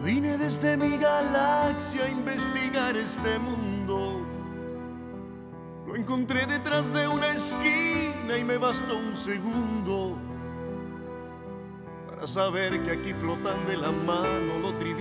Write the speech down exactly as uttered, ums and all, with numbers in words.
Vine desde mi galaxia a investigar este mundo. Lo encontré detrás de una esquina y me bastó un segundo para saber que aquí flotan de la mano lo trivial